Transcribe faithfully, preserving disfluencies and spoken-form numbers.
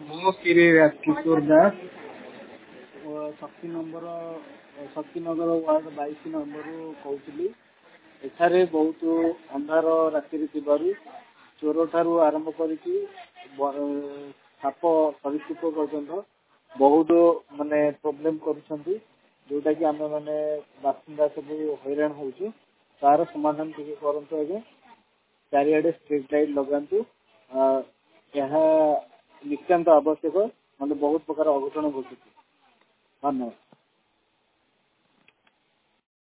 ମୁଁ Shri Rajkishore Das Shakti number Shaktinagar ward ବାଇଶ ନମ୍ବରରୁ କହୁଥିଲି। ଏଠାରେ ବହୁତ ଅନ୍ଧାର ରାତିରେ ଥିବାରୁ ଚୋରଠାରୁ ଆରମ୍ଭ କରିକି ସାପ ସରୀସୃପ ପର୍ଯ୍ୟନ୍ତ ବହୁତ ମାନେ ପ୍ରୋବ୍ଲେମ କରୁଛନ୍ତି, ଯୋଉଟାକି ଆମେ ମାନେ ବାସିନ୍ଦା ସବୁ ହଇରାଣ ହଉଛୁ। ତାର ସମାଧାନ ଟିକେ କରନ୍ତୁ ଆଜ୍ଞା। ଚାରିଆଡେ ଷ୍ଟ୍ରିଟ୍ ଲାଇଟ୍ ଲଗାନ୍ତୁ। ଏହା ନିତ୍ୟାନ୍ତ ଆବଶ୍ୟକ, ମାନେ ବହୁତ ପ୍ରକାର ଅଘଟଣ ଘଟୁଛି। ଧନ୍ୟବାଦ।